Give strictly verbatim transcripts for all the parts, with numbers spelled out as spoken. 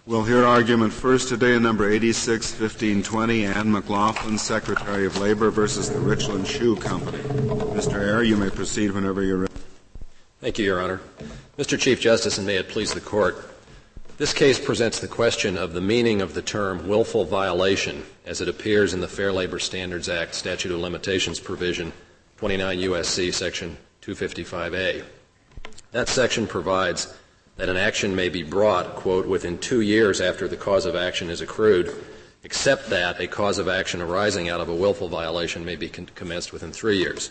We'll hear argument first today in number eighty-six fifteen twenty, Ann McLaughlin, Secretary of Labor versus the Richland Shoe Company. Mister Eyre, you may proceed whenever you're ready. Thank you, Your Honor. Mister Chief Justice, and may it please the Court, this case presents the question of the meaning of the term willful violation as it appears in the Fair Labor Standards Act statute of limitations provision twenty-nine U S C section two fifty-five A. That section provides that an action may be brought, quote, within two years after the cause of action is accrued, except that a cause of action arising out of a willful violation may be con- commenced within three years.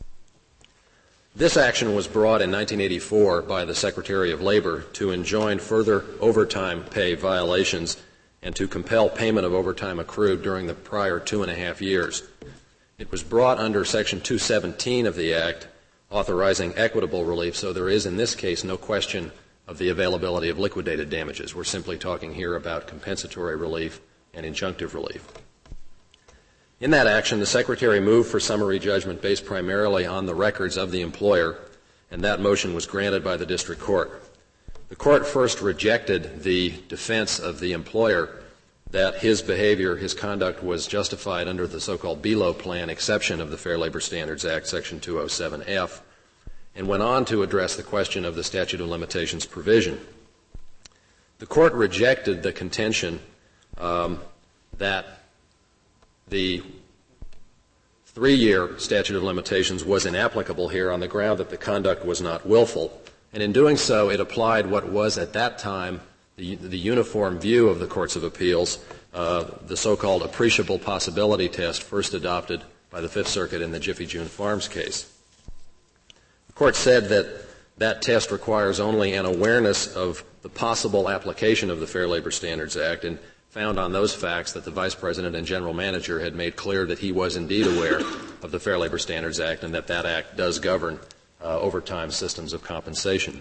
This action was brought in nineteen eighty-four by the Secretary of Labor to enjoin further overtime pay violations and to compel payment of overtime accrued during the prior two and a half years. It was brought under Section two seventeen of the Act, authorizing equitable relief, so there is in this case no question of the availability of liquidated damages. We're simply talking here about compensatory relief and injunctive relief. In that action, the Secretary moved for summary judgment based primarily on the records of the employer, and that motion was granted by the district court. The court first rejected the defense of the employer that his behavior, his conduct was justified under the so-called B L O plan exception of the Fair Labor Standards Act, Section two oh seven F, and went on to address the question of the statute of limitations provision. The court rejected the contention um, that the three-year statute of limitations was inapplicable here on the ground that the conduct was not willful, and in doing so it applied what was at that time the, the uniform view of the courts of appeals, uh, the so-called appreciable possibility test first adopted by the Fifth Circuit in the Jiffy June Farms case. The court said that that test requires only an awareness of the possible application of the Fair Labor Standards Act and found on those facts that the Vice President and General Manager had made clear that he was indeed aware of the Fair Labor Standards Act and that that Act does govern uh, overtime systems of compensation.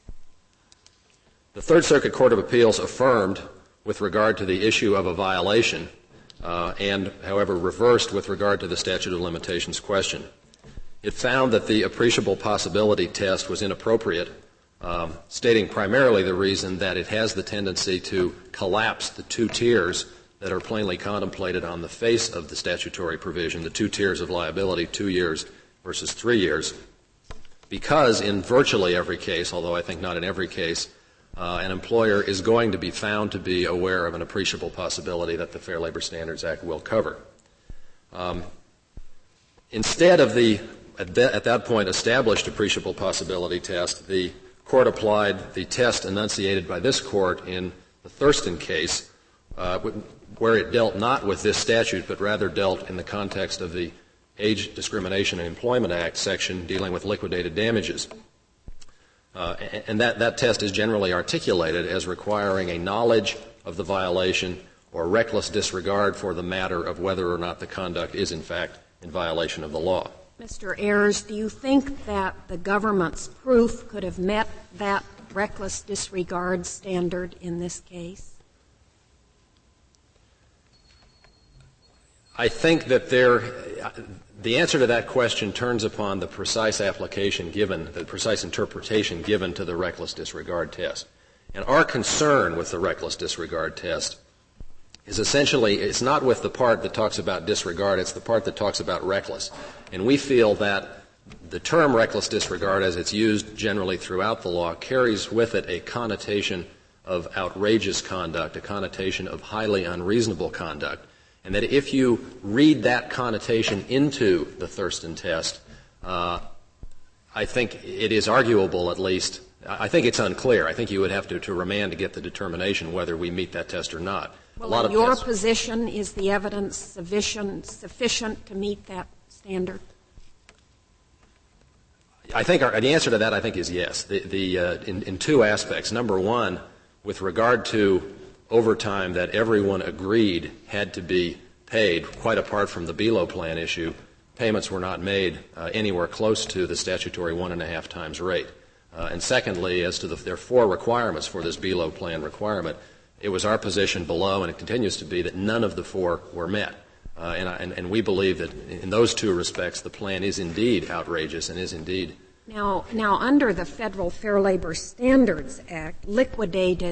The Third Circuit Court of Appeals affirmed with regard to the issue of a violation uh, and, however, reversed with regard to the statute of limitations question. It found that the appreciable possibility test was inappropriate, um, stating primarily the reason that it has the tendency to collapse the two tiers that are plainly contemplated on the face of the statutory provision, the two tiers of liability, two years versus three years, because in virtually every case, although I think not in every case, uh, an employer is going to be found to be aware of an appreciable possibility that the Fair Labor Standards Act will cover. Um, instead of the At that, at that point established appreciable possibility test, the court applied the test enunciated by this court in the Thurston case, uh, where it dealt not with this statute, but rather dealt in the context of the Age Discrimination and Employment Act section dealing with liquidated damages. Uh, and that, that test is generally articulated as requiring a knowledge of the violation or reckless disregard for the matter of whether or not the conduct is in fact in violation of the law. Mister Ayers, do you think that the government's proof could have met that reckless disregard standard in this case? I think that there, the answer to that question turns upon the precise application given, the precise interpretation given to the reckless disregard test. And our concern with the reckless disregard test is essentially, it's not with the part that talks about disregard, it's the part that talks about reckless. And we feel that the term reckless disregard, as it's used generally throughout the law, carries with it a connotation of outrageous conduct, a connotation of highly unreasonable conduct. And that if you read that connotation into the Thurston test, uh, I think it is arguable at least, I think it's unclear. I think you would have to, to remand to get the determination whether we meet that test or not. Well, a lot in of your tests, position, is the evidence sufficient, sufficient to meet that standard? I think our, the answer to that, I think, is yes. The, the, uh, in, in two aspects. Number one, with regard to overtime that everyone agreed had to be paid, quite apart from the B L O plan issue, payments were not made uh, anywhere close to the statutory one and a half times rate. Uh, and secondly, as to the, there are four requirements for this B L O plan requirement, it was our position below, and it continues to be, that none of the four were met. Uh, and, and, and we believe that in those two respects, the plan is indeed outrageous and is indeed. Now, now under the Federal Fair Labor Standards Act, liquidated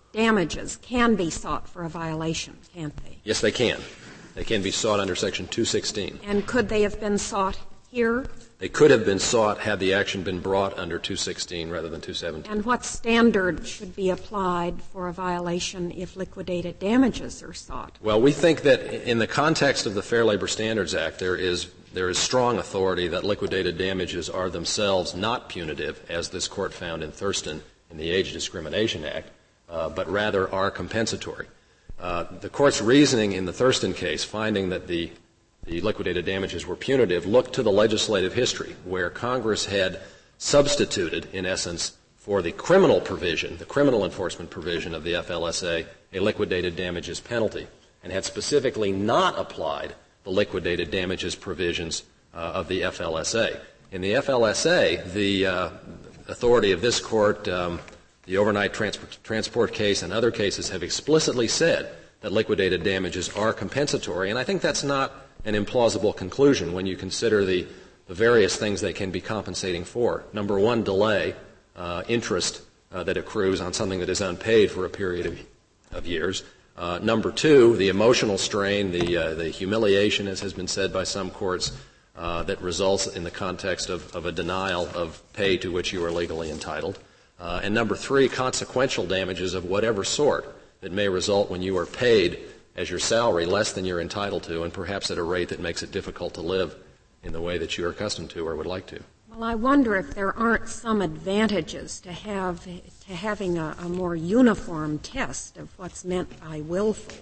damages can be sought for a violation, can't they? Yes, they can. They can be sought under Section two sixteen. And could they have been sought here? They could have been sought had the action been brought under two sixteen rather than two seventeen. And what standard should be applied for a violation if liquidated damages are sought? Well, we think that in the context of the Fair Labor Standards Act, there is there is strong authority that liquidated damages are themselves not punitive, as this Court found in Thurston in the Age Discrimination Act, uh, but rather are compensatory. Uh, the Court's reasoning in the Thurston case, finding that the the liquidated damages were punitive, looked to the legislative history where Congress had substituted, in essence, for the criminal provision, the criminal enforcement provision of the F L S A, a liquidated damages penalty, and had specifically not applied the liquidated damages provisions uh, of the F L S A. In the F L S A, the uh, authority of this Court, um, the overnight transport, transport case and other cases have explicitly said that liquidated damages are compensatory, and I think that's not an implausible conclusion when you consider the, the various things they can be compensating for. Number one, delay, uh, interest uh, that accrues on something that is unpaid for a period of, of years. Uh, number two, the emotional strain, the, uh, the humiliation, as has been said by some courts, uh, that results in the context of, of a denial of pay to which you are legally entitled. Uh, and number three, consequential damages of whatever sort that may result when you are paid as your salary less than you're entitled to, and perhaps at a rate that makes it difficult to live in the way that you're accustomed to or would like to. Well, I wonder if there aren't some advantages to have to having a, a more uniform test of what's meant by willful,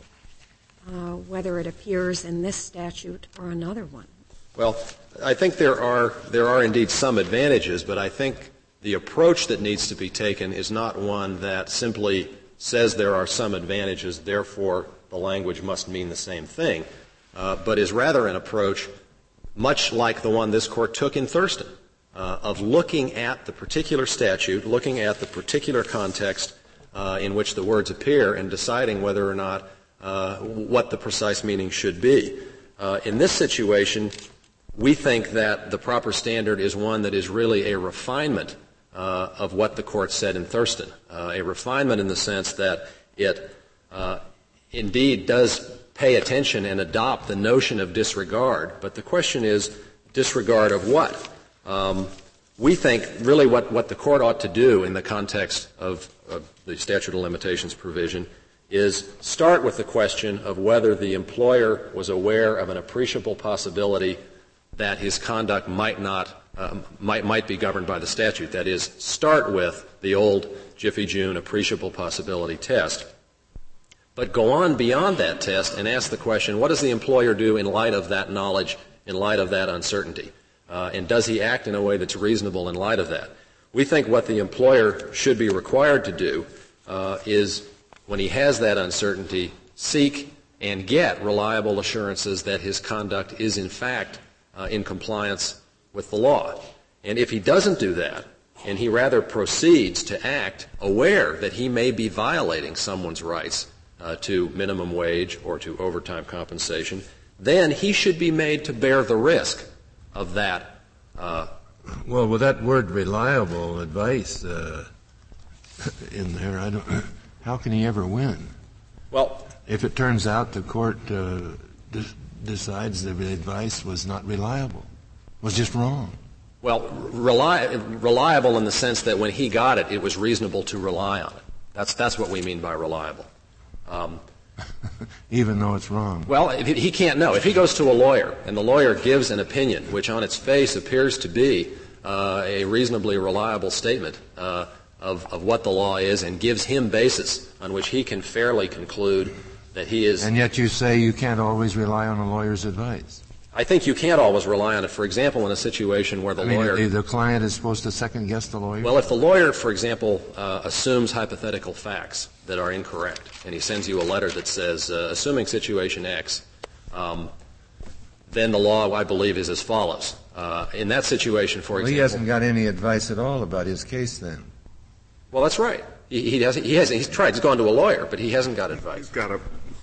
uh, whether it appears in this statute or another one. Well, I think there are there are indeed some advantages, but I think the approach that needs to be taken is not one that simply says there are some advantages, therefore the language must mean the same thing, uh, but is rather an approach much like the one this Court took in Thurston, uh, of looking at the particular statute, looking at the particular context uh, in which the words appear, and deciding whether or not uh, what the precise meaning should be. Uh, in this situation, we think that the proper standard is one that is really a refinement uh, of what the Court said in Thurston, uh, a refinement in the sense that it uh, indeed does pay attention and adopt the notion of disregard, but the question is disregard of what? Um, we think really what, what the Court ought to do in the context of, of the statute of limitations provision is start with the question of whether the employer was aware of an appreciable possibility that his conduct might not uh, might might be governed by the statute. That is, start with the old Jiffy June appreciable possibility test. But go on beyond that test and ask the question, what does the employer do in light of that knowledge, in light of that uncertainty? Uh, and does he act in a way that's reasonable in light of that? We think what the employer should be required to do uh, is, when he has that uncertainty, seek and get reliable assurances that his conduct is in fact uh, in compliance with the law. And if he doesn't do that, and he rather proceeds to act aware that he may be violating someone's rights, Uh, to minimum wage or to overtime compensation, then he should be made to bear the risk of that. Uh, well, with that word reliable advice uh, in there, I don't, how can he ever win? Well, if it turns out the court uh, de- decides that the advice was not reliable, was just wrong. Well, reli- reliable in the sense that when he got it, it was reasonable to rely on it. That's that's what we mean by reliable. Um, Even though it's wrong. Well, if he can't know. If he goes to a lawyer and the lawyer gives an opinion which on its face appears to be uh, a reasonably reliable statement uh, of, of what the law is and gives him basis on which he can fairly conclude that he is. And yet you say you can't always rely on a lawyer's advice. I think you can't always rely on it. For example, in a situation where the I mean, lawyer... The, the client is supposed to second-guess the lawyer? Well, if the lawyer, for example, uh, assumes hypothetical facts that are incorrect, and he sends you a letter that says, uh, assuming situation X, um, then the law, I believe, is as follows. Uh, in that situation, for well, example... he hasn't got any advice at all about his case, then. Well, that's right. He, he, hasn't, he hasn't. He's tried. He's gone to a lawyer, but he hasn't got advice. He's got a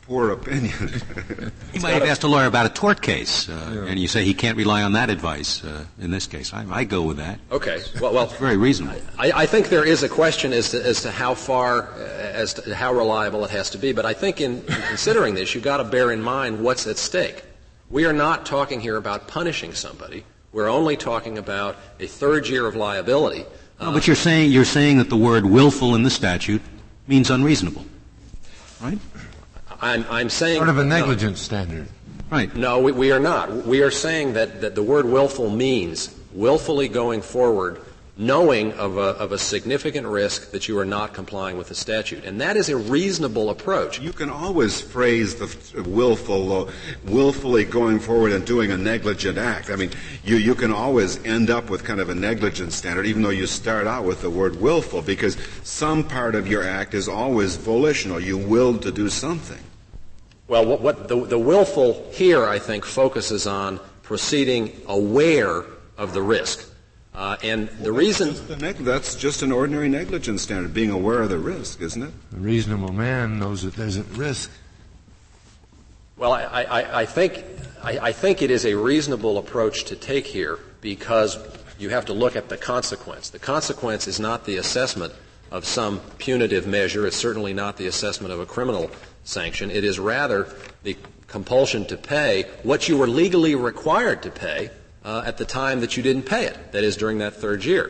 poor opinion. He might have asked a lawyer about a tort case, uh, yeah. and you say he can't rely on that advice uh, in this case. I, I go with that. Okay. Well, well it's very reasonable. I, I think there is a question as to, as to how far, uh, as to how reliable it has to be. But I think in, in considering this, you've got to bear in mind what's at stake. We are not talking here about punishing somebody. We're only talking about a third year of liability. No, but you're saying you're saying that the word willful in the statute means unreasonable, right? I'm, I'm saying sort of a negligence no. standard. Right. No, we, we are not. We are saying that, that the word willful means willfully going forward, knowing of a, of a significant risk that you are not complying with the statute. And that is a reasonable approach. You can always phrase the willful, uh, willfully going forward and doing a negligent act. I mean, you, you can always end up with kind of a negligence standard, even though you start out with the word willful, because some part of your act is always volitional. You willed to do something. Well, what, what the, the willful here, I think, focuses on proceeding aware of the risk. Uh, and the well, reason that's just, neg- that's just an ordinary negligence standard, being aware of the risk, isn't it? A reasonable man knows that there's a risk. Well, I, I, I think I, I think it is a reasonable approach to take here because you have to look at the consequence. The consequence is not the assessment of some punitive measure. It's certainly not the assessment of a criminal sanction. It is rather the compulsion to pay what you were legally required to pay Uh, at the time that you didn't pay it, that is, during that third year.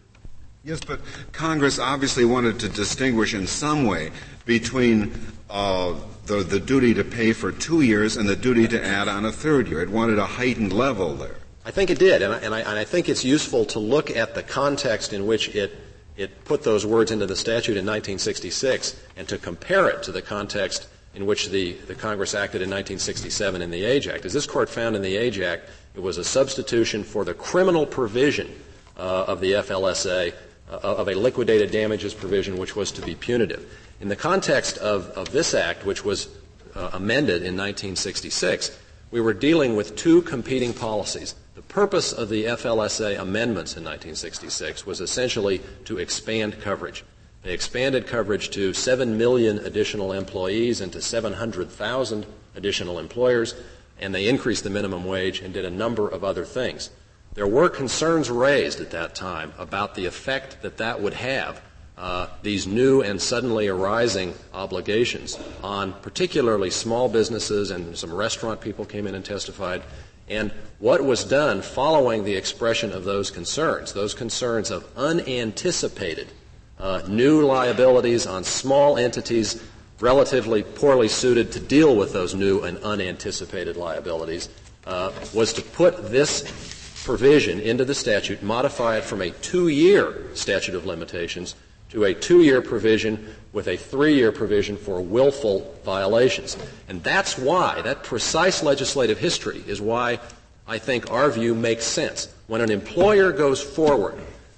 Yes, but Congress obviously wanted to distinguish in some way between uh, the, the duty to pay for two years and the duty to add on a third year. It wanted a heightened level there. I think it did, and I, and I, and I think it's useful to look at the context in which it, it put those words into the statute in nineteen sixty-six and to compare it to the context in which the, the Congress acted in nineteen sixty-seven in the Age Act. As this Court found in the Age Act, it was a substitution for the criminal provision uh, of the F L S A, uh, of a liquidated damages provision which was to be punitive. In the context of, of this Act, which was uh, amended in nineteen sixty-six, we were dealing with two competing policies. The purpose of the F L S A amendments in nineteen sixty-six was essentially to expand coverage. They expanded coverage to seven million additional employees and to seven hundred thousand additional employers, and they increased the minimum wage and did a number of other things. There were concerns raised at that time about the effect that that would have, uh, these new and suddenly arising obligations on particularly small businesses, and some restaurant people came in and testified. And what was done following the expression of those concerns, those concerns of unanticipated uh, new liabilities on small entities relatively poorly suited to deal with those new and unanticipated liabilities, uh, was to put this provision into the statute, modify it from a two-year statute of limitations to a two-year provision with a three-year provision for willful violations. And that's why, that precise legislative history is why I think our view makes sense. When an employer goes forward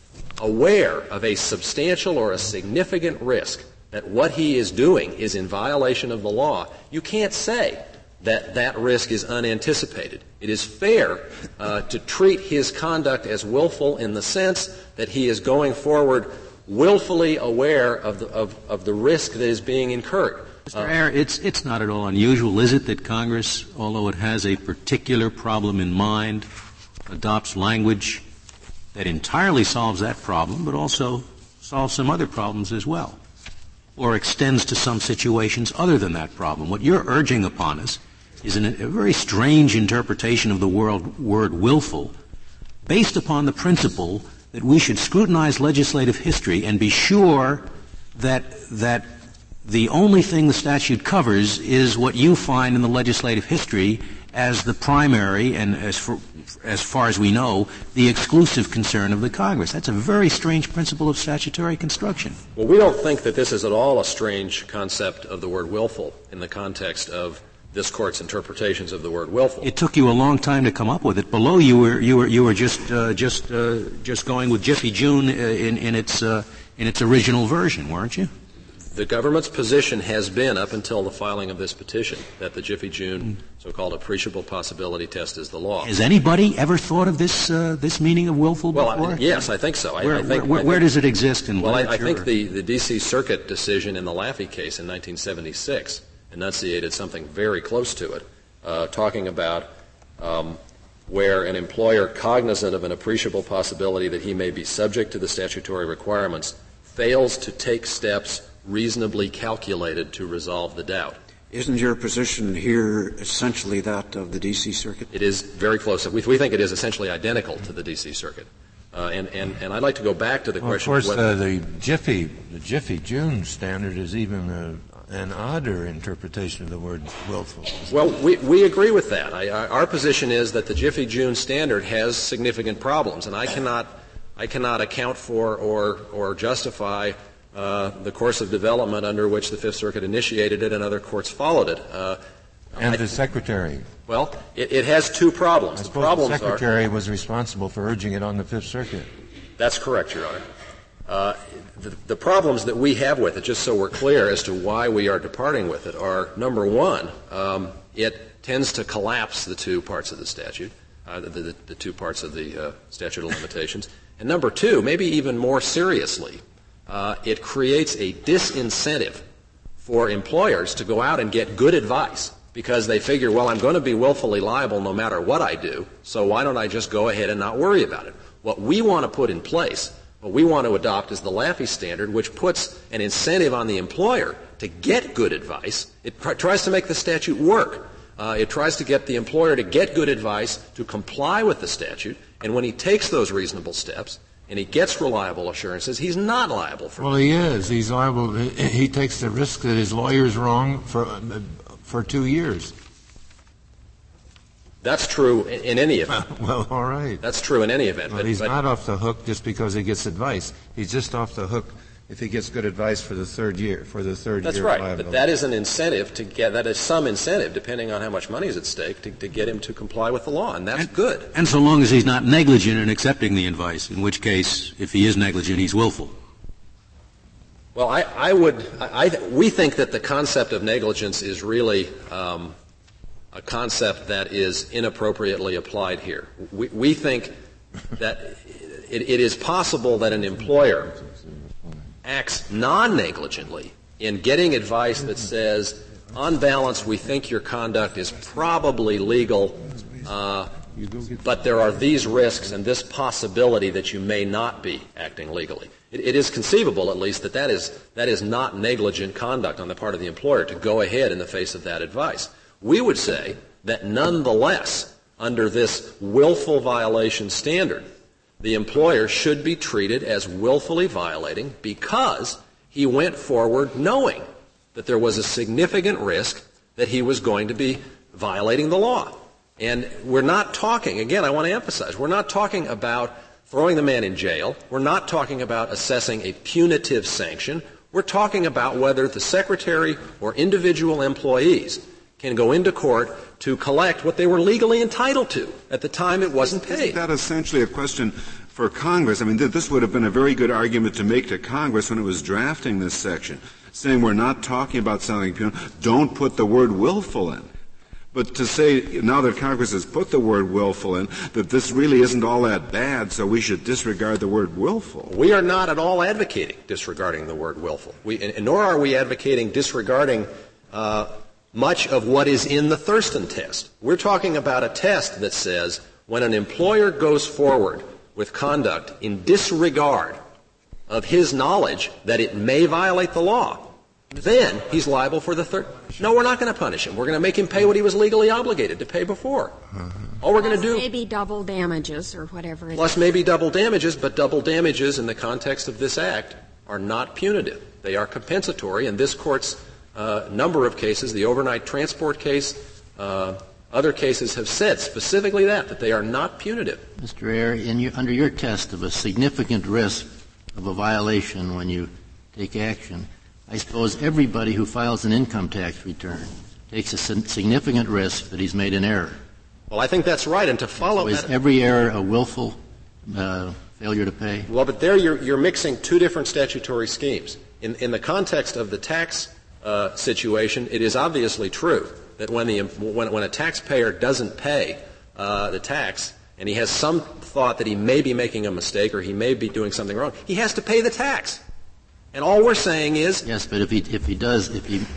aware of a substantial or a significant risk that what he is doing is in violation of the law, you can't say that that risk is unanticipated. It is fair uh, to treat his conduct as willful in the sense that he is going forward willfully aware of the, of, of the risk that is being incurred. Mister Uh, Ayer, it's, it's not at all unusual, is it, that Congress, although it has a particular problem in mind, adopts language that entirely solves that problem, but also solves some other problems as well, or extends to some situations other than that problem? What you're urging upon us is an, a very strange interpretation of the word, word willful, based upon the principle that we should scrutinize legislative history and be sure that that the only thing the statute covers is what you find in the legislative history as the primary and, as, for, as far as we know, the exclusive concern of the Congress. That's a very strange principle of statutory construction. Well, we don't think that this is at all a strange concept of the word willful in the context of this Court's interpretations of the word willful. It took you a long time to come up with it. Below, you were you were you were just uh, just uh, just going with Jiffy June in, in its uh, in its original version, weren't you? The government's position has been, up until the filing of this petition, that the Jiffy June so-called appreciable possibility test is the law. Has anybody ever thought of this uh, this meaning of willful well, before? I, yes, I think so. I, where, I think, where, I where think, does it exist in well, literature? I, I think the, the D C Circuit decision in the Laffey case in nineteen seventy-six enunciated something very close to it, uh, talking about um, where an employer cognizant of an appreciable possibility that he may be subject to the statutory requirements fails to take steps reasonably calculated to resolve the doubt. Isn't your position here essentially that of the D C Circuit? It is very close. We, we think it is essentially identical to the D C Circuit. Uh, and, and, and I'd like to go back to the well, question of course, of whether uh, the Jiffy, the Jiffy June standard is even a, an odder interpretation of the word willful. Well, we, we agree with that. I, I, our position is that the Jiffy June standard has significant problems, and I cannot, I cannot account for or, or justify uh, the course of development under which the Fifth Circuit initiated it and other courts followed it. Uh, and I, the Secretary. Well, it, it has two problems. I the suppose problems the Secretary are, was responsible for urging it on the Fifth Circuit. That's correct, Your Honor. Uh, the, the problems that we have with it, just so we're clear as to why we are departing with it, are, number one, um, it tends to collapse the two parts of the statute, uh, the, the, the two parts of the uh, statute of limitations. And number two, maybe even more seriously, uh, it creates a disincentive for employers to go out and get good advice because they figure, well, I'm going to be willfully liable no matter what I do, so why don't I just go ahead and not worry about it? What we want to put in place, what we want to adopt is the Laffey standard, which puts an incentive on the employer to get good advice. It pr- tries to make the statute work. Uh, it tries to get the employer to get good advice, to comply with the statute, and when he takes those reasonable steps and he gets reliable assurances, he's not liable for Well, he is. He's liable. He, he takes the risk that his lawyer's wrong for uh, for two years. That's true in, in any event. Well, all right. That's true in any event. But, but he's but, not off the hook just because he gets advice. He's just off the hook if he gets good advice for the third year, for the third That's year right. liability. But that is an incentive to get, that is some incentive, depending on how much money is at stake, to, to get him to comply with the law, and that's and, good. And so long as he's not negligent in accepting the advice, in which case, if he is negligent, he's willful. Well, I, I would, I, I, we think that the concept of negligence is really, um, a concept that is inappropriately applied here. We, we think that it, it is possible that an employer acts non-negligently in getting advice that says, on balance, we think your conduct is probably legal, uh, but there are these risks and this possibility that you may not be acting legally. It, it is conceivable, at least, that that is, that is not negligent conduct on the part of the employer to go ahead in the face of that advice. We would say that nonetheless, under this willful violation standard, the employer should be treated as willfully violating because he went forward knowing that there was a significant risk that he was going to be violating the law. And we're not talking, again, I want to emphasize, we're not talking about throwing the man in jail. We're not talking about assessing a punitive sanction. We're talking about whether the secretary or individual employees can go into court to collect what they were legally entitled to at the time it wasn't paid. Isn't that essentially a question for Congress? I mean, th- this would have been a very good argument to make to Congress when it was drafting this section, saying we're not talking about something punitive. Don't put the word willful in. But to say, now that Congress has put the word willful in, that this really isn't all that bad, so we should disregard the word willful. We are not at all advocating disregarding the word willful. We, and, and nor are we advocating disregarding uh, much of what is in the Thurston test. We're talking about a test that says when an employer goes forward with conduct in disregard of his knowledge that it may violate the law, then he's liable for the third. No, we're not going to punish him. We're going to make him pay what he was legally obligated to pay before. All we're going to do. Maybe double damages or whatever it Plus is. maybe double damages, but double damages in the context of this Act are not punitive. They are compensatory, and this Court's uh, number of cases, the overnight transport case, uh, other cases have said specifically that, that they are not punitive. Mister Ayer, in your, under your test of a significant risk of a violation when you take action, I suppose everybody who files an income tax return takes a significant risk that he's made an error. Well, I think that's right, and to follow so is that, every error a willful uh, failure to pay? Well, but there you're, you're mixing two different statutory schemes. In, in the context of the tax uh, situation, it is obviously true that when, the, when, when a taxpayer doesn't pay uh, the tax and he has some thought that he may be making a mistake or he may be doing something wrong, he has to pay the tax. And all we're saying is... Yes, but if he, if he does, if he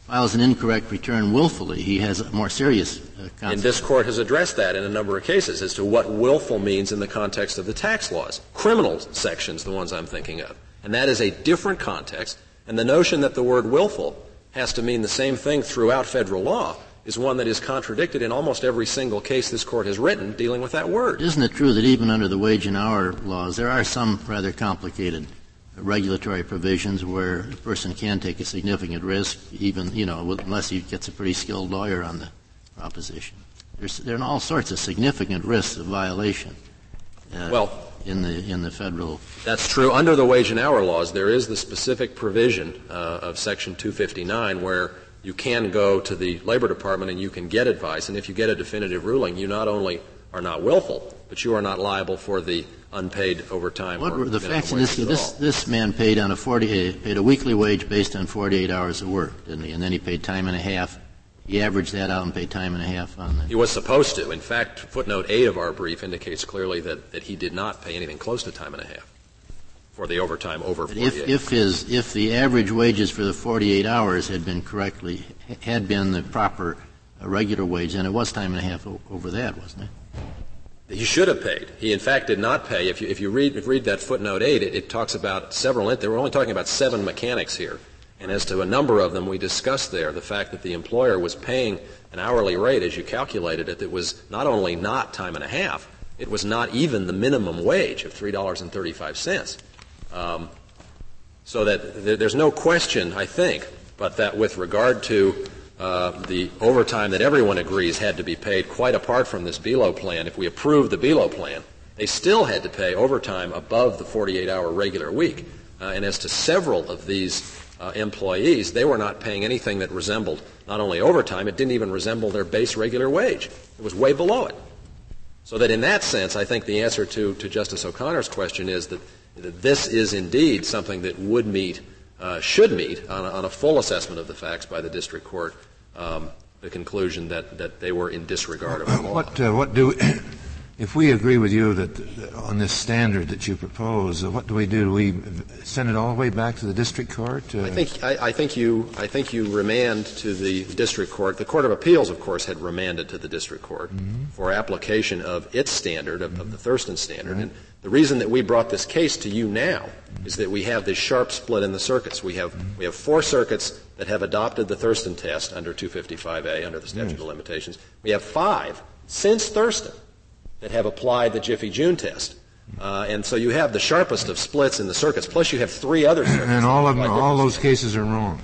files an incorrect return willfully, he has a more serious uh, consequence. And this Court has addressed that in a number of cases as to what willful means in the context of the tax laws. Criminal sections, the ones I'm thinking of. And that is a different context. And the notion that the word willful has to mean the same thing throughout federal law is one that is contradicted in almost every single case this Court has written dealing with that word. Isn't it true that even under the wage and hour laws, there are some rather complicated regulatory provisions where a person can take a significant risk, even, you know, unless he gets a pretty skilled lawyer on the proposition? There's, there are all sorts of significant risks of violation. Uh, well, in the in the federal. That's true. Under the wage and hour laws, there is the specific provision uh, of Section two fifty-nine where you can go to the Labor Department and you can get advice, and if you get a definitive ruling, you not only are not willful, but you are not liable for the unpaid overtime. What or were the facts in this? This this man paid on a forty paid a weekly wage based on forty-eight hours of work, didn't he? And then he paid time and a half. He averaged that out and paid time and a half on that. He was supposed to. In fact, footnote eight of our brief indicates clearly that, that he did not pay anything close to time and a half for the overtime over but forty-eight. If, if his if the average wages for the forty-eight hours had been correctly had been the proper uh, regular wage, then it was time and a half o- over that, wasn't it? He should have paid. He, in fact, did not pay. If you, if you read, if you read that footnote eight, it, it talks about several. They were only talking about seven mechanics here. And as to a number of them, we discussed there the fact that the employer was paying an hourly rate, as you calculated it, that was not only not time and a half, it was not even the minimum wage of three dollars and thirty-five cents. Um, so that th- there's no question, I think, but that with regard to uh, the overtime that everyone agrees had to be paid, quite apart from this B L O plan, if we approved the B L O plan, they still had to pay overtime above the forty-eight hour regular week. Uh, and as to several of these Uh, employees, they were not paying anything that resembled not only overtime, it didn't even resemble their base regular wage. It was way below it. So that in that sense, I think the answer to, to Justice O'Connor's question is that, that this is indeed something that would meet, uh, should meet, on a, on a full assessment of the facts by the district court, um, the conclusion that, that they were in disregard of the law. What, uh, what do If we agree with you that uh, on this standard that you propose, uh, what do we do? Do we send it all the way back to the district court? Uh, I think I, I think you I think you remand to the district court. The Court of Appeals, of course, had remanded to the district court mm-hmm. for application of its standard, of, mm-hmm. of the Thurston standard. Right. And the reason that we brought this case to you now mm-hmm. is that we have this sharp split in the circuits. We have mm-hmm. we have four circuits that have adopted the Thurston test under two fifty-five A, under the statute yes. of limitations. We have five since Thurston that have applied the Jiffy June test. Uh, and so you have the sharpest of splits in the circuits, plus you have three other circuits. And all of them, all those cases are wrong.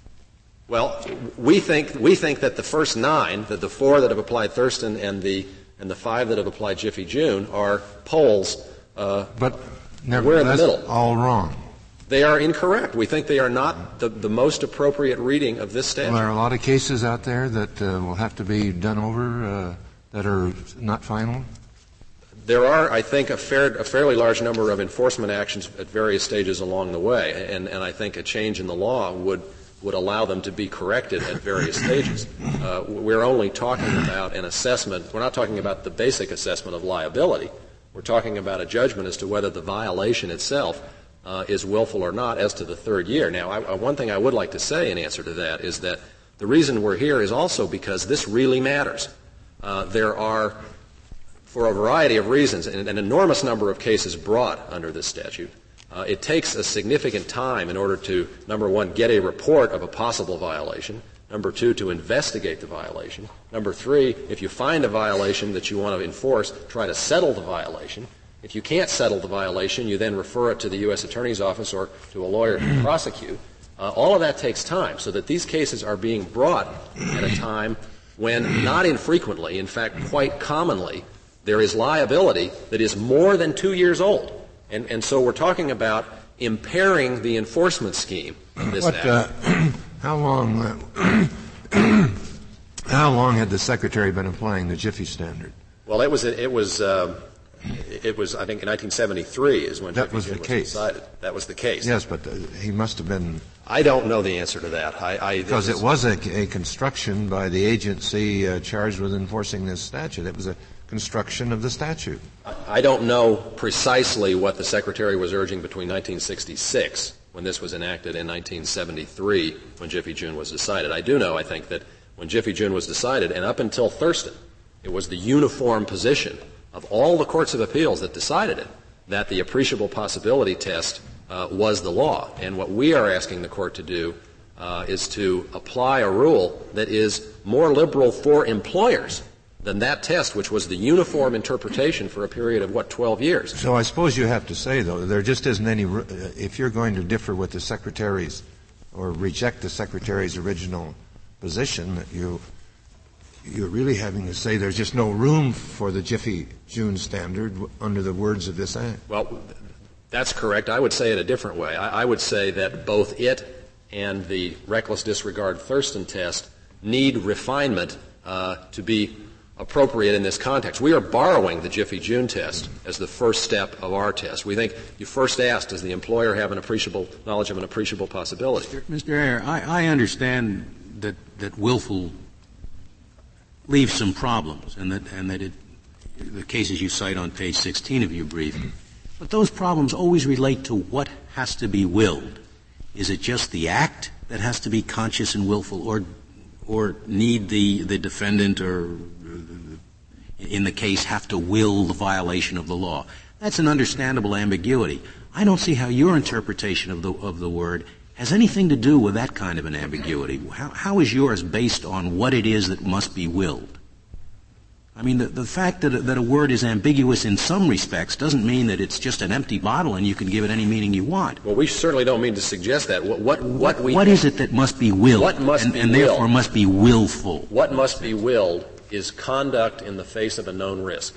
Well, we think, we think that the first nine, that the four that have applied Thurston and the, and the five that have applied Jiffy June are polls, uh, but never, we're in that's the middle. all wrong. They are incorrect. We think they are not the, the most appropriate reading of this statute. Well, there are a lot of cases out there that uh, will have to be done over, uh, that are not final. There are, I think, a, fair, a fairly large number of enforcement actions at various stages along the way, and, and I think a change in the law would, would allow them to be corrected at various stages. Uh, we're only talking about an assessment. We're not talking about the basic assessment of liability. We're talking about a judgment as to whether the violation itself uh, is willful or not as to the third year. Now, I, I, one thing I would like to say in answer to that is that the reason we're here is also because this really matters. Uh, there are, for a variety of reasons, an, an enormous number of cases brought under this statute. Uh, it takes a significant time in order to, number one, get a report of a possible violation, number two, to investigate the violation, number three, if you find a violation that you want to enforce, try to settle the violation. If you can't settle the violation, you then refer it to the U S Attorney's Office or to a lawyer to prosecute. Uh, all of that takes time, so that these cases are being brought at a time when, not infrequently, in fact quite commonly, there is liability that is more than two years old. And, and so we're talking about impairing the enforcement scheme of this what, act. Uh, how long uh, how long had the Secretary been applying the Jiffy standard? Well, it was, it was, uh, it was, I think, in nineteen seventy-three is when that Jiffy was June the was case. decided. That was the case. Yes, but uh, he must have been. I don't know the answer to that. I, I, because it was, it was a, a construction by the agency uh, charged with enforcing this statute. It was a construction of the statute. I don't know precisely what the Secretary was urging between nineteen sixty-six, when this was enacted in nineteen seventy-three when Jiffy June was decided. I do know, I think, that when Jiffy June was decided, and up until Thurston, it was the uniform position of all the courts of appeals that decided it, that the appreciable possibility test uh, was the law. And what we are asking the court to do uh, is to apply a rule that is more liberal for employers than that test, which was the uniform interpretation for a period of, what, twelve years. So I suppose you have to say, though, there just isn't any uh, – if you're going to differ with the Secretary's or reject the Secretary's original position, that you – you're really having to say there's just no room for the Jiffy June standard w- under the words of this Act. Well, that's correct. I would say it a different way. I, I would say that both it and the reckless disregard Thurston test need refinement uh, to be appropriate in this context. We are borrowing the Jiffy June test as the first step of our test. We think you first asked, does the employer have an appreciable knowledge of an appreciable possibility? Mister Mister Ayer, I, I understand that, that willful leaves some problems, and that and that it, the cases you cite on page sixteen of your brief. But those problems always relate to what has to be willed. Is it just the act that has to be conscious and willful, or or need the the defendant or in the case have to will the violation of the law? That's an understandable ambiguity. I don't see how your interpretation of the of the word has anything to do with that kind of an ambiguity. How, how is yours based on what it is that must be willed? I mean, the, the fact that a, that a word is ambiguous in some respects doesn't mean that it's just an empty bottle and you can give it any meaning you want. Well, we certainly don't mean to suggest that. What, what, what, we what is it that must be willed? What must and, be and willed? therefore must be willful? What must be willed is conduct in the face of a known risk.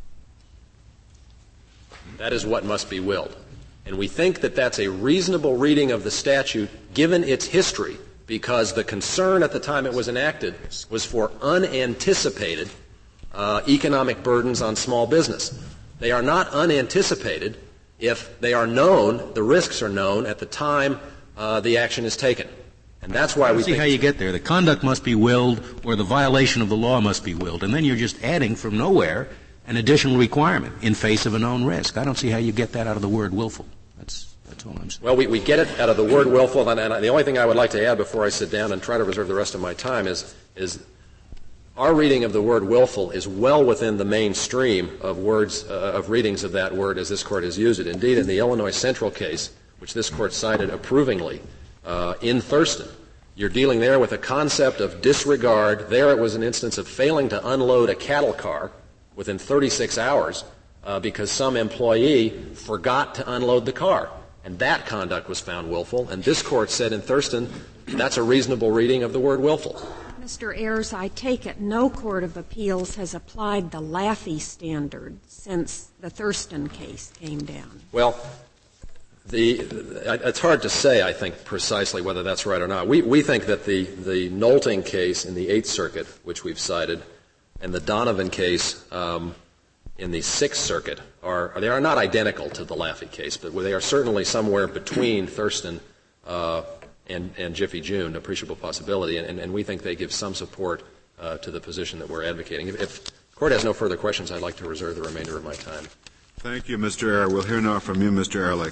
That is what must be willed. And we think that that's a reasonable reading of the statute given its history, because the concern at the time it was enacted was for unanticipated uh, economic burdens on small business. They are not unanticipated if they are known, the risks are known at the time uh, the action is taken. And that's why we see think how you get there. The conduct must be willed, or the violation of the law must be willed, and then you're just adding from nowhere an additional requirement in face of a known risk. I don't see how you get that out of the word willful. That's that's all I'm saying. Well, we, we get it out of the word willful, and, and the only thing I would like to add before I sit down and try to reserve the rest of my time is is our reading of the word willful is well within the mainstream of words uh, of readings of that word as this Court has used it. Indeed, in the Illinois Central case, which this Court cited approvingly uh, in Thurston, you're dealing there with a concept of disregard. There it was an instance of failing to unload a cattle car within thirty-six hours uh, because some employee forgot to unload the car. And that conduct was found willful. And this Court said in Thurston that's a reasonable reading of the word willful. Mister Ayers, I take it no court of appeals has applied the Laffey standard since the Thurston case came down. Well, the, it's hard to say, I think, precisely whether that's right or not. We, we think that the, the Nolting case in the Eighth Circuit, which we've cited, and the Donovan case um, in the Sixth Circuit are they are not identical to the Laffey case, but they are certainly somewhere between Thurston uh, and, and Jiffy June, appreciable possibility, and, and we think they give some support uh, to the position that we're advocating. If, if the Court has no further questions, I'd like to reserve the remainder of my time. Thank you, Mister Ayer. We'll hear now from you, Mister Ehrlich.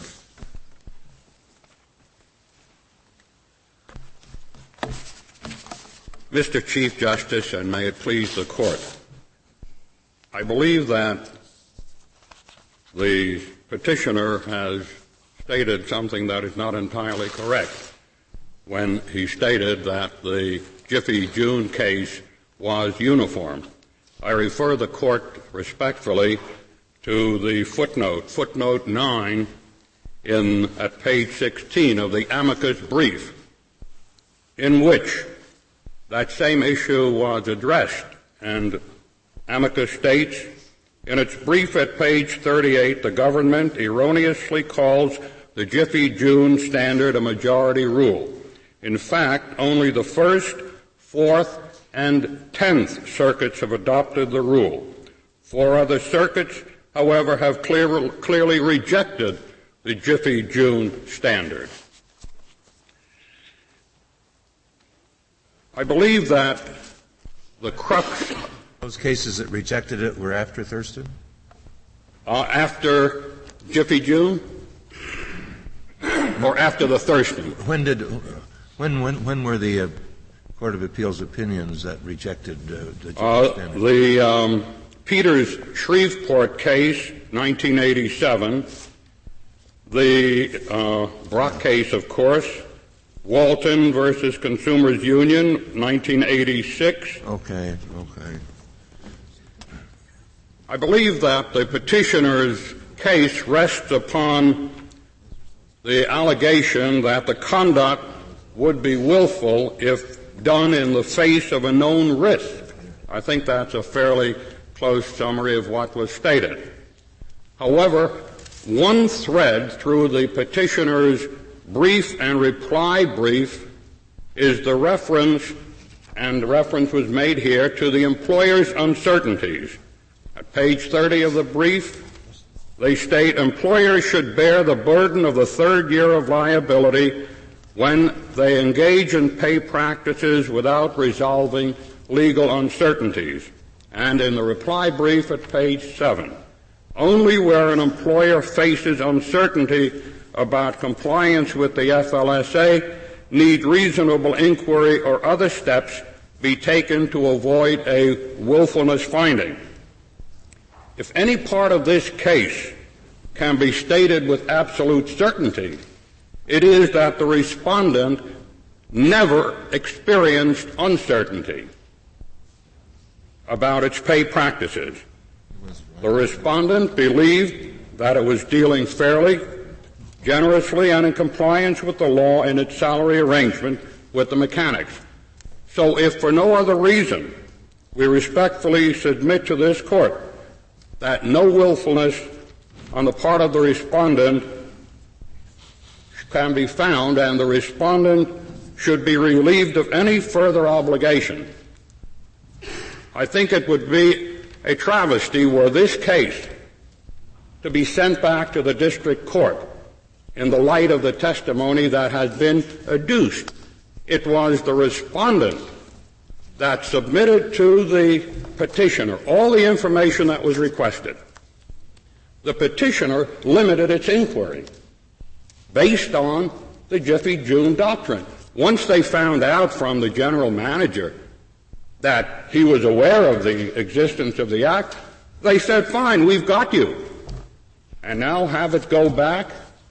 Mister Chief Justice, and may it please the Court, I believe that the petitioner has stated something that is not entirely correct when he stated that the Jiffy June case was uniform. I refer the Court respectfully to the footnote, footnote nine, in at page sixteen of the amicus brief, in which that same issue was addressed, and amicus states, in its brief at page thirty-eight, the government erroneously calls the Jiffy June standard a majority rule. In fact, only the First, Fourth, and Tenth Circuits have adopted the rule. Four other circuits, however, have clear, clearly rejected the Jiffy June standard. I believe that the crux Those cases that rejected it were after Thurston? Uh, after Jiffy June? or after the Thurston. When did, when, when, when were the uh, Court of Appeals opinions that rejected uh, the uh, standard? The um, Peters Shreveport case, nineteen eighty-seven. The uh, Brock case, of course. Walton versus Consumers Union, nineteen eighty-six. Okay, okay. I believe that the petitioner's case rests upon the allegation that the conduct would be willful if done in the face of a known risk. I think that's a fairly close summary of what was stated. However, one thread through the petitioner's brief and reply brief is the reference, and the reference was made here, to the employer's uncertainties. At page thirty of the brief, they state employers should bear the burden of the third year of liability when they engage in pay practices without resolving legal uncertainties. And in the reply brief at page seven, only where an employer faces uncertainty about compliance with the F L S A need reasonable inquiry or other steps be taken to avoid a willfulness finding. If any part of this case can be stated with absolute certainty, it is that the respondent never experienced uncertainty about its pay practices. The respondent believed that it was dealing fairly, generously, and in compliance with the law in its salary arrangement with the mechanics. So if for no other reason, we respectfully submit to this Court that no willfulness on the part of the respondent can be found, and the respondent should be relieved of any further obligation. I think it would be a travesty were this case to be sent back to the district court in the light of the testimony that has been adduced. It was the respondent that submitted to the petitioner all the information that was requested. The petitioner limited its inquiry based on the Jiffy June doctrine. Once they found out from the general manager that he was aware of the existence of the act, they said, fine, we've got you. And now have it go back?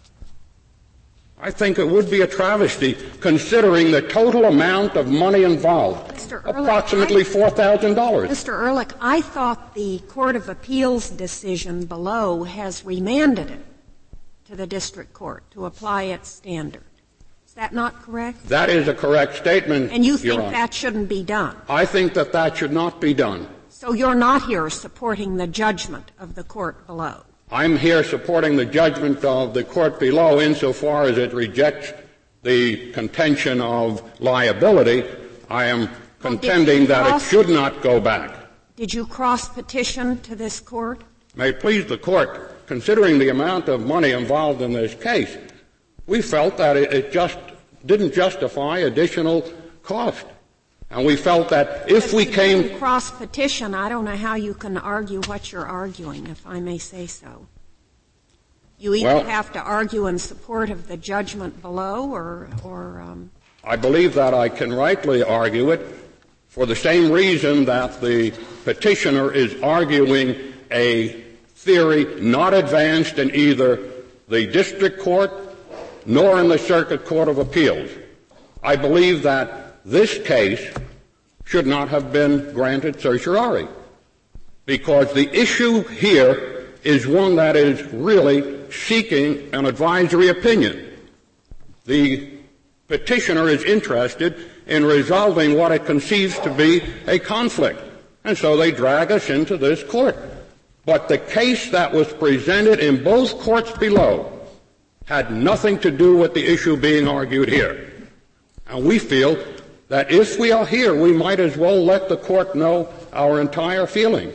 I think it would be a travesty, considering the total amount of money involved, Mister Ehrlich, approximately I, four thousand dollars. Mister Ehrlich, I thought the Court of Appeals decision below has remanded it to the district court to apply its standard. Is that not correct? That is a correct statement, And you Your think Honor. that shouldn't be done? I think that that should not be done. So you're not here supporting the judgment of the court below? I'm here supporting the judgment of the court below insofar as it rejects the contention of liability. I am contending that it should not go back. Did you cross-petition to this court? May it please the court, considering the amount of money involved in this case, we felt that it, it just didn't justify additional cost. And we felt that if we came cross-petition, I don't know how you can argue what you're arguing, if I may say so. You either well, have to argue in support of the judgment below, or, or um, I believe that I can rightly argue it for the same reason that the petitioner is arguing a theory not advanced in either the district court nor in the Circuit Court of Appeals. I believe that this case should not have been granted certiorari, because the issue here is one that is really seeking an advisory opinion. The petitioner is interested in resolving what it conceives to be a conflict, and so they drag us into this court. But the case that was presented in both courts below had nothing to do with the issue being argued here. And we feel that if we are here, we might as well let the court know our entire feeling.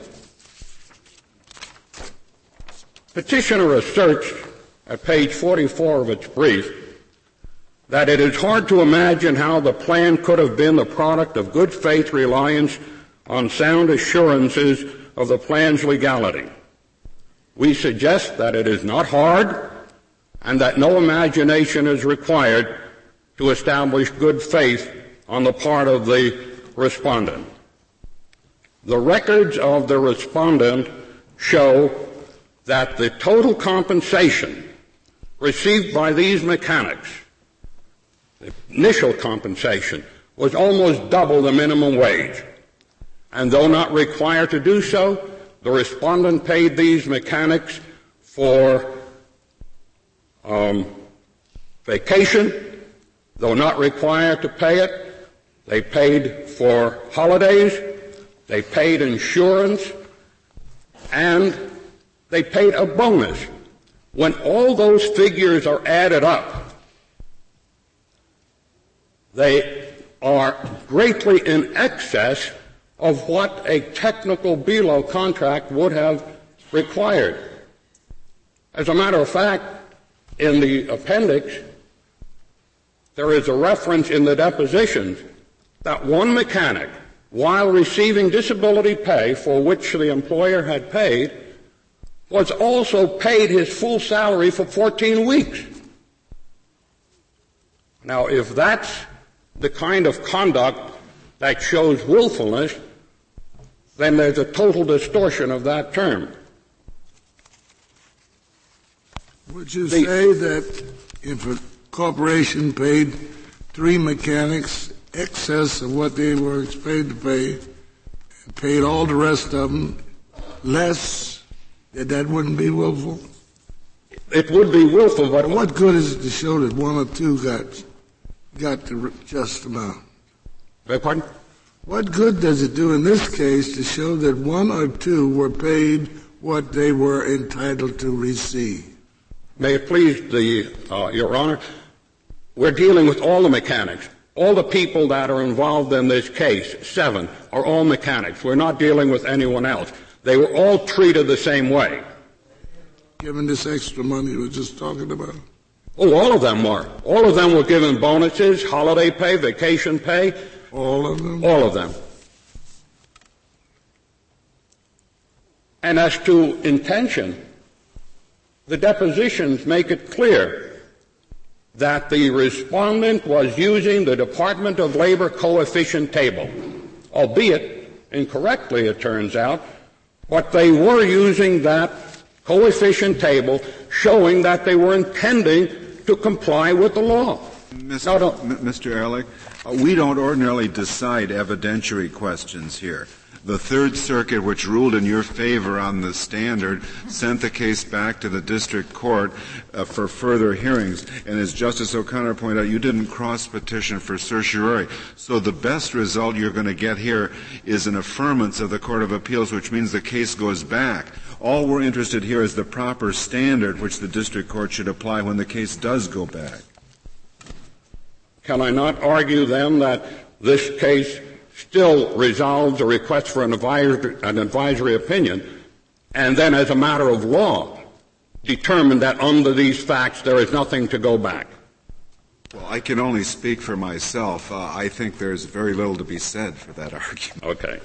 Petitioner asserts at page forty-four of its brief that it is hard to imagine how the plan could have been the product of good faith reliance on sound assurances of the plan's legality. We suggest that it is not hard, and that no imagination is required to establish good faith on the part of the respondent. The records of the respondent show that the total compensation received by these mechanics, the initial compensation, was almost double the minimum wage. And though not required to do so, the respondent paid these mechanics for um, vacation. Though not required to pay it, they paid for holidays, they paid insurance, and they paid a bonus. When all those figures are added up, they are greatly in excess of what a technical B L O contract would have required. As a matter of fact, in the appendix, there is a reference in the depositions that one mechanic, while receiving disability pay for which the employer had paid, was also paid his full salary for fourteen weeks. Now, if that's the kind of conduct that shows willfulness, then there's a total distortion of that term. Would you the, say that if a corporation paid three mechanics excess of what they were expected to pay, and paid all the rest of them less, that that wouldn't be willful? It would be willful, but what good is it to show that one or two got got the just amount? Beg pardon? What good does it do in this case to show that one or two were paid what they were entitled to receive? May it please the, uh, Your Honor, we're dealing with all the mechanics. All the people that are involved in this case, seven, are all mechanics. We're not dealing with anyone else. They were all treated the same way. Given this extra money we were just talking about? Oh, all of them were. All of them were given bonuses, holiday pay, vacation pay. All of them? All of them. And as to intention, the depositions make it clear that the respondent was using the Department of Labor coefficient table, albeit incorrectly, it turns out, but they were using that coefficient table showing that they were intending to comply with the law. Mister No, Mister Ehrlich, uh, we don't ordinarily decide evidentiary questions here. The Third Circuit, which ruled in your favor on the standard, sent the case back to the district court uh, for further hearings. And as Justice O'Connor pointed out, you didn't cross-petition for certiorari. So the best result you're going to get here is an affirmance of the Court of Appeals, which means the case goes back. All we're interested here is the proper standard which the district court should apply when the case does go back. Can I not argue, then, that this case still resolves a request for an advisory, an advisory opinion, and then as a matter of law determine that under these facts there is nothing to go back? Well, I can only speak for myself. Uh, I think there's very little to be said for that argument. Okay.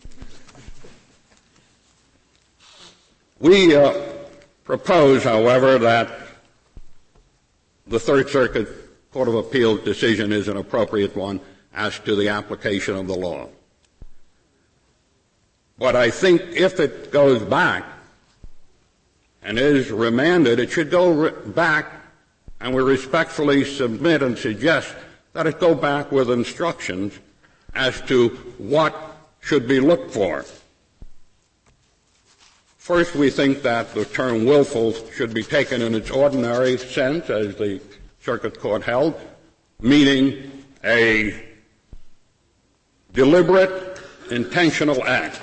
We uh, propose, however, that the Third Circuit Court of Appeals decision is an appropriate one as to the application of the law. But I think if it goes back and is remanded, it should go re- back, and we respectfully submit and suggest that it go back with instructions as to what should be looked for. First, we think that the term willful should be taken in its ordinary sense, as the Circuit Court held, meaning a deliberate, intentional act.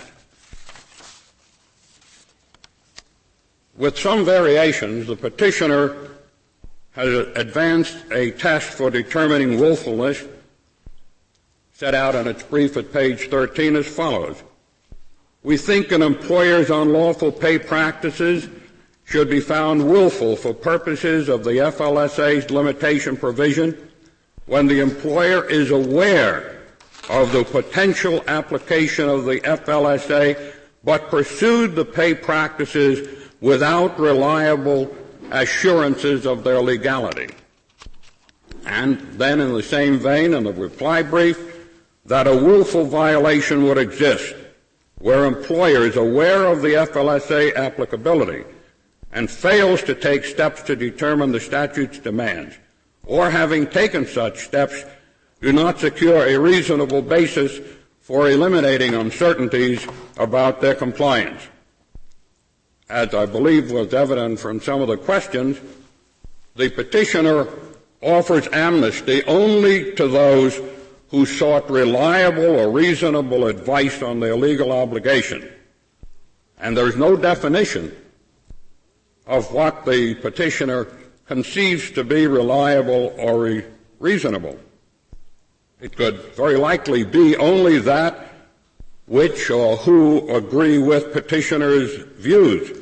With some variations, the petitioner has advanced a test for determining willfulness set out in its brief at page thirteen as follows. We think an employer's unlawful pay practices should be found willful for purposes of the F L S A's limitation provision when the employer is aware of the potential application of the F L S A, but pursued the pay practices without reliable assurances of their legality. And then in the same vein, in the reply brief, that a willful violation would exist where employer is aware of the F L S A applicability and fails to take steps to determine the statute's demands, or having taken such steps, do not secure a reasonable basis for eliminating uncertainties about their compliance. As I believe was evident from some of the questions, the petitioner offers amnesty only to those who sought reliable or reasonable advice on their legal obligation. And there is no definition of what the petitioner conceives to be reliable or re- reasonable. It could very likely be only that which or who agree with petitioner's views.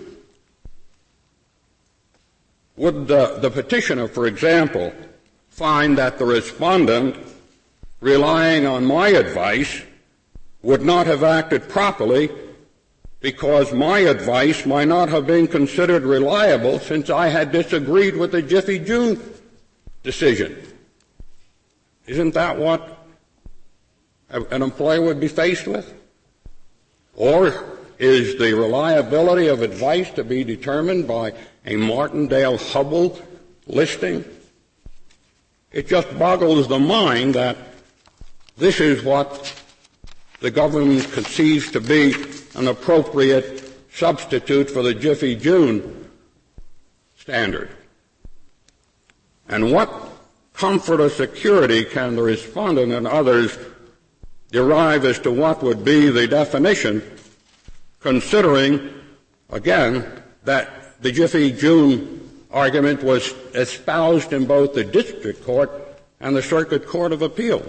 Would the, the petitioner, for example, find that the respondent, relying on my advice, would not have acted properly because my advice might not have been considered reliable since I had disagreed with the Jiffy June decision? Isn't that what an employer would be faced with? Or is the reliability of advice to be determined by a Martindale-Hubbell listing? It just boggles the mind that this is what the government conceives to be an appropriate substitute for the Jiffy June standard. And what comfort or security can the respondent and others derive as to what would be the definition, considering, again, that the Jiffy June argument was espoused in both the district court and the Circuit Court of Appeals?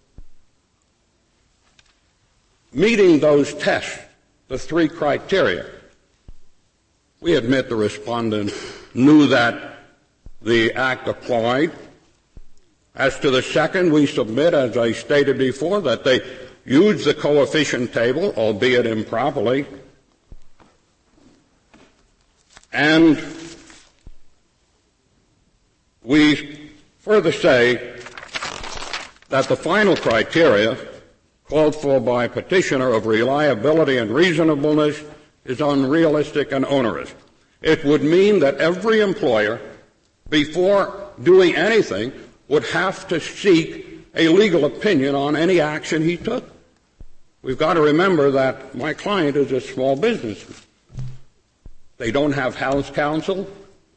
Meeting those tests, the three criteria, we admit the respondent knew that the Act applied. As to the second, we submit, as I stated before, that they used the coefficient table, albeit improperly. And we further say that the final criteria called for by petitioner of reliability and reasonableness is unrealistic and onerous. It would mean that every employer, before doing anything, would have to seek a legal opinion on any action he took. We've got to remember that my client is a small business. They don't have house counsel.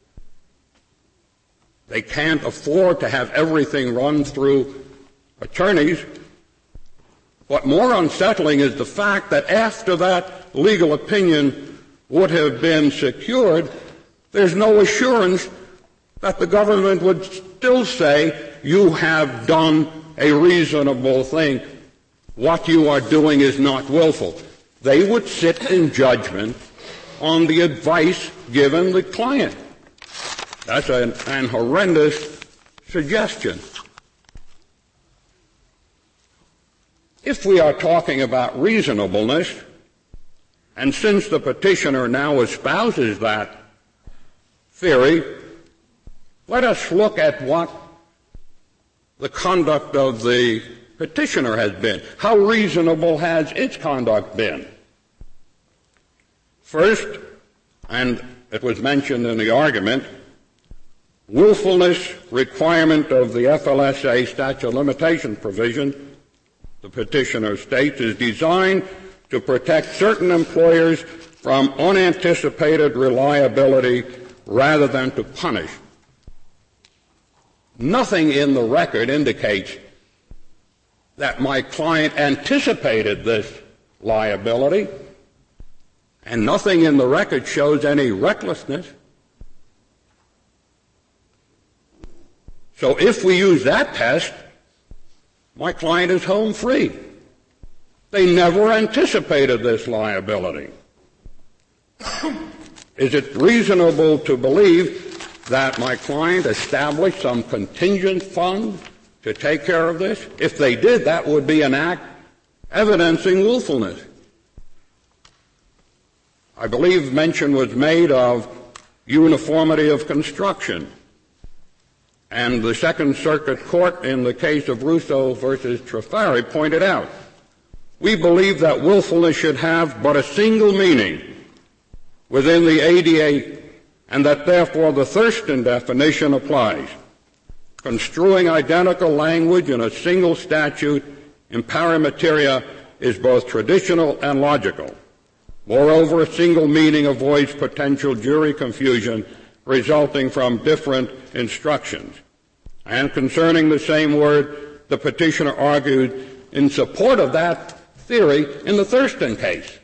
They can't afford to have everything run through attorneys. What more unsettling is the fact that after that legal opinion would have been secured, there's no assurance that the government would still say, you have done a reasonable thing. What you are doing is not willful. They would sit in judgment on the advice given the client. That's an, an horrendous suggestion. If we are talking about reasonableness, and since the petitioner now espouses that theory, let us look at what the conduct of the petitioner has been. How reasonable has its conduct been? First, and it was mentioned in the argument, willfulness requirement of the F L S A statute of limitation provision, the petitioner states, is designed to protect certain employers from unanticipated reliability rather than to punish. Nothing in the record indicates that my client anticipated this liability, and nothing in the record shows any recklessness. So if we use that test, my client is home free. They never anticipated this liability. Is it reasonable to believe that my client established some contingent fund to take care of this? If they did, that would be an act evidencing willfulness. I believe mention was made of uniformity of construction. And the Second Circuit Court, in the case of Russo versus Trafari, pointed out, we believe that willfulness should have but a single meaning within the A D A, and that therefore the Thurston definition applies. Construing identical language in a single statute in pari materia is both traditional and logical. Moreover, a single meaning avoids potential jury confusion resulting from different instructions. And concerning the same word, the petitioner argued in support of that theory in the Thurston case.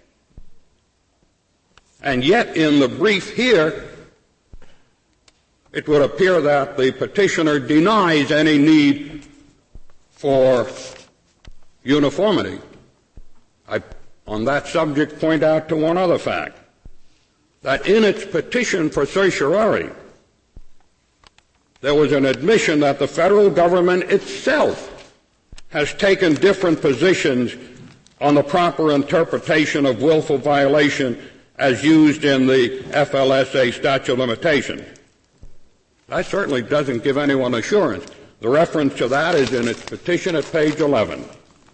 And yet, in the brief here, it would appear that the petitioner denies any need for uniformity. I, on that subject, point out to one other fact, that in its petition for certiorari, there was an admission that the federal government itself has taken different positions on the proper interpretation of willful violation as used in the F L S A statute of limitations. That certainly doesn't give anyone assurance. The reference to that is in its petition at page eleven.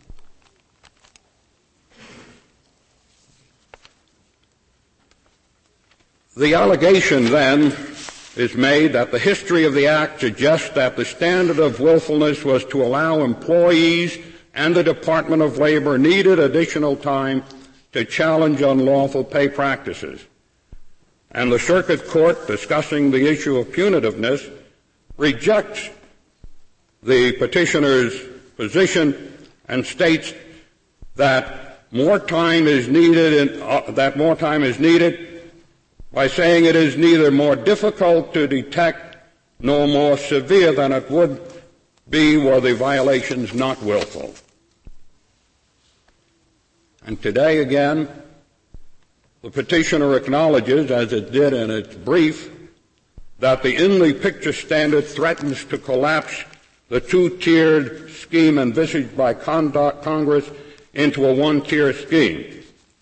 The allegation, then, is made that the history of the Act suggests that the standard of willfulness was to allow employees and the Department of Labor needed additional time to challenge unlawful pay practices. And the Circuit Court, discussing the issue of punitiveness, rejects the petitioner's position and states that more time is needed in, uh, that more time is needed by saying it is neither more difficult to detect nor more severe than it would be were the violations not willful. And today, again, the petitioner acknowledges, as it did in its brief, that the in-the-picture standard threatens to collapse the two-tiered scheme envisaged by Congress into a one-tier scheme.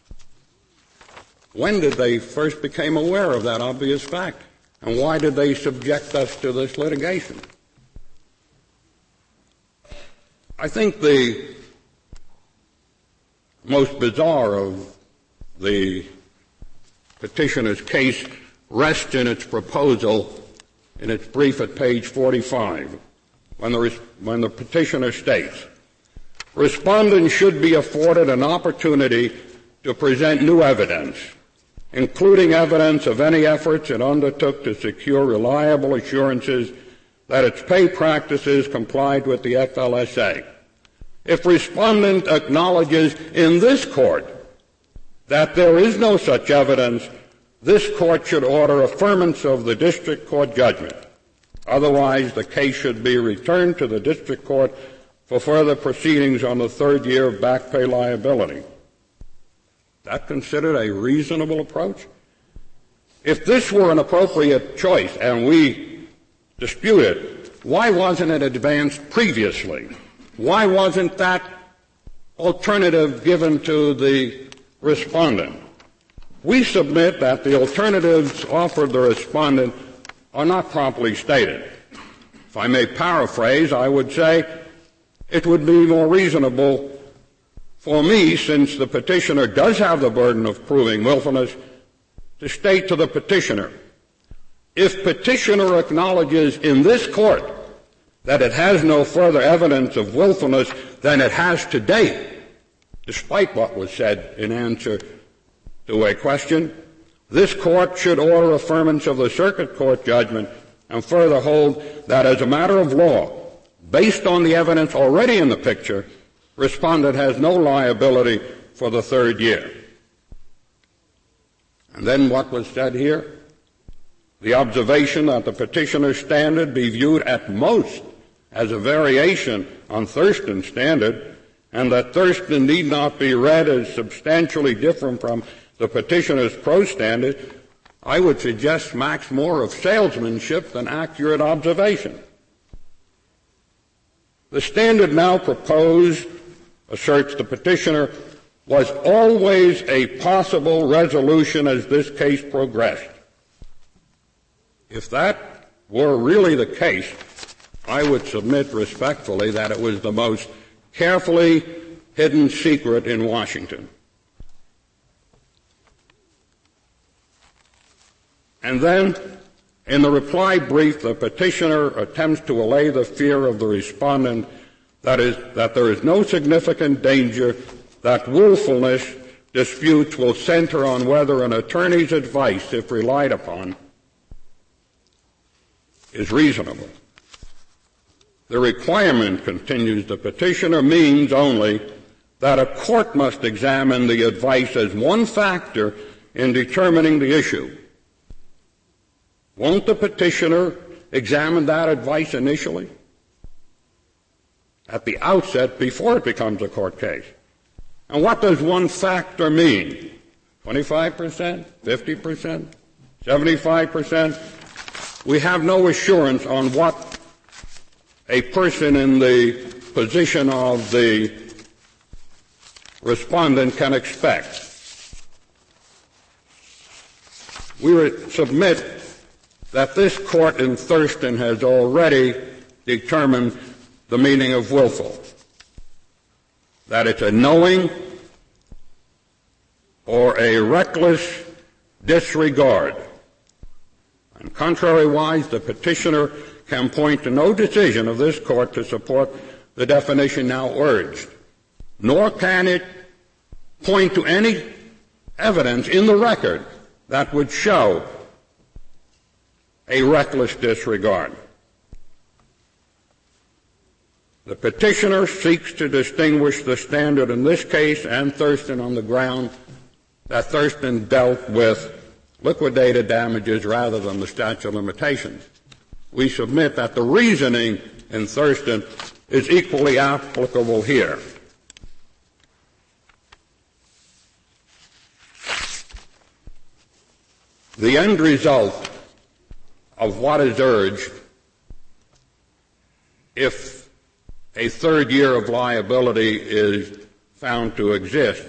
When did they first become aware of that obvious fact? And why did they subject us to this litigation? I think the most bizarre of the petitioner's case rests in its proposal in its brief at page forty-five, when the, when the petitioner states, respondents should be afforded an opportunity to present new evidence, including evidence of any efforts it undertook to secure reliable assurances that its pay practices complied with the F L S A. If respondent acknowledges in this court that there is no such evidence, this court should order affirmance of the district court judgment. Otherwise, the case should be returned to the district court for further proceedings on the third year of back pay liability. That considered a reasonable approach? If this were an appropriate choice, and we dispute it, why wasn't it advanced previously? Why wasn't that alternative given to the respondent? We submit that the alternatives offered the respondent are not properly stated. If I may paraphrase, I would say it would be more reasonable for me, since the petitioner does have the burden of proving willfulness, to state to the petitioner, if petitioner acknowledges in this court that it has no further evidence of willfulness than it has to date, despite what was said in answer to a question, this court should order affirmance of the circuit court judgment and further hold that as a matter of law, based on the evidence already in the picture, respondent has no liability for the third year. And then what was said here? The observation that the petitioner's standard be viewed at most as a variation on Thurston's standard, and that Thurston need not be read as substantially different from the petitioner's prose standard, I would suggest smacks more of salesmanship than accurate observation. The standard now proposed, asserts the petitioner, was always a possible resolution as this case progressed. If that were really the case, I would submit respectfully that it was the most carefully hidden secret in Washington. And then, in the reply brief, the petitioner attempts to allay the fear of the respondent that is, that there is no significant danger that willfulness disputes will center on whether an attorney's advice, if relied upon, is reasonable. The requirement, continues the petitioner, means only that a court must examine the advice as one factor in determining the issue. Won't the petitioner examine that advice initially? At the outset, before it becomes a court case. And what does one factor mean? twenty-five percent? fifty percent? seventy-five percent? We have no assurance on what a person in the position of the respondent can expect. We would submit that this court in Thurston has already determined the meaning of willful, that it's a knowing or a reckless disregard. And contrariwise, the petitioner can point to no decision of this court to support the definition now urged, nor can it point to any evidence in the record that would show a reckless disregard. The petitioner seeks to distinguish the standard in this case and Thurston on the ground that Thurston dealt with liquidated damages rather than the statute of limitations. We submit that the reasoning in Thurston is equally applicable here. The end result of what is urged, if a third year of liability is found to exist,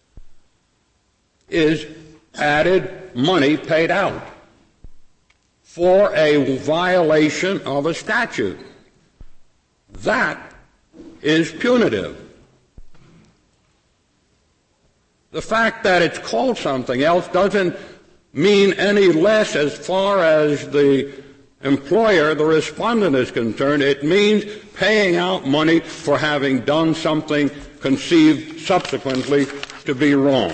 is added money paid out for a violation of a statute. That is punitive. The fact that it's called something else doesn't mean any less as far as the employer, the respondent, is concerned. It means paying out money for having done something conceived subsequently to be wrong.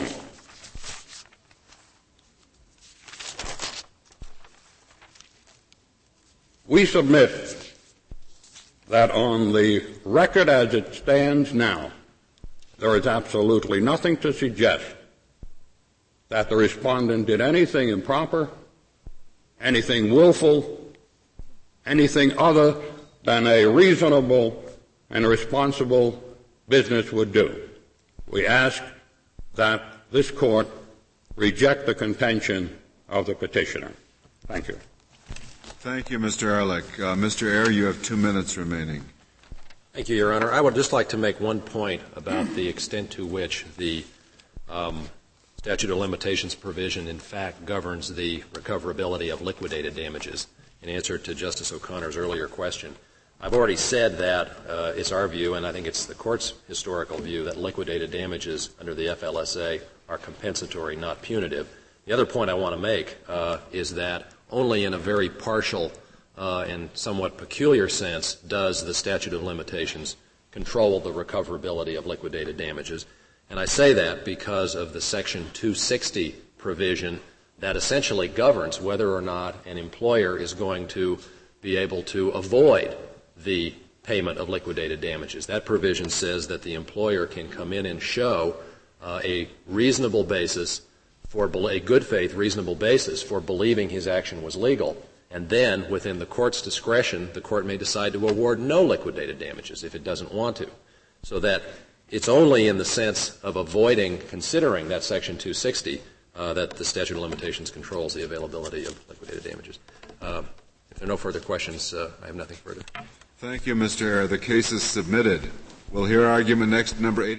We submit that on the record as it stands now, there is absolutely nothing to suggest that the respondent did anything improper, anything willful, anything other than a reasonable and responsible business would do. We ask that this court reject the contention of the petitioner. Thank you. Thank you, Mister Ehrlich. Uh, Mister Ayer, you have two minutes remaining. Thank you, Your Honor. I would just like to make one point about the extent to which the um, statute of limitations provision in fact governs the recoverability of liquidated damages. In answer to Justice O'Connor's earlier question, I've already said that uh, it's our view, and I think it's the Court's historical view, that liquidated damages under the F L S A are compensatory, not punitive. The other point I want to make uh, is that only in a very partial uh, and somewhat peculiar sense does the statute of limitations control the recoverability of liquidated damages. And I say that because of the Section two sixty provision that essentially governs whether or not an employer is going to be able to avoid the payment of liquidated damages. That provision says that the employer can come in and show uh, a reasonable basis for a good faith, reasonable basis for believing his action was legal. And then, within the court's discretion, the court may decide to award no liquidated damages if it doesn't want to. So that it's only in the sense of avoiding considering that Section two sixty uh, that the statute of limitations controls the availability of liquidated damages. Uh, if there are no further questions, uh, I have nothing further. Thank you, Mister Ayer. The case is submitted. We'll hear argument next, number eight.